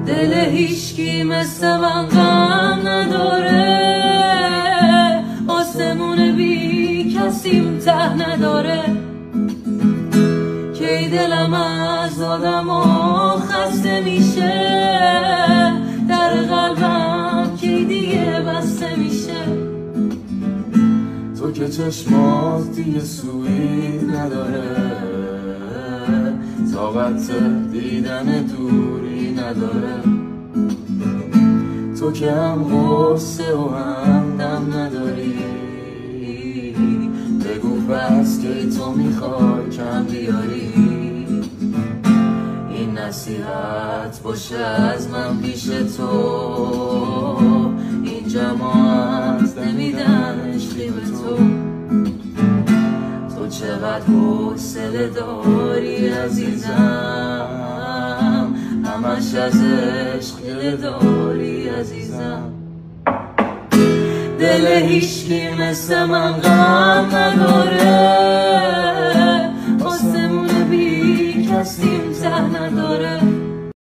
دل هیچکی مثل من غم نداره، آسمون بی کسیم ته نداره. کی دلم از آدم خسته میشه، در قلبم کی دیگه بسته میشه. تو که چشمات دیگه سویی نداره، طاقت دیدن دوری نداره. تو که هم غصه و هم دم نداری، بگو بس که تو میخوای کم بیاری. این نصیحت باشه از من پیش تو، این جماعت نمیدن عشقی به تو. تو چقدر حوصله داری عزیزم، همش از عشق گله داری عزیزم. دل هیچکی مثل من غم نداره، آسمون بی کسیم ته نداره.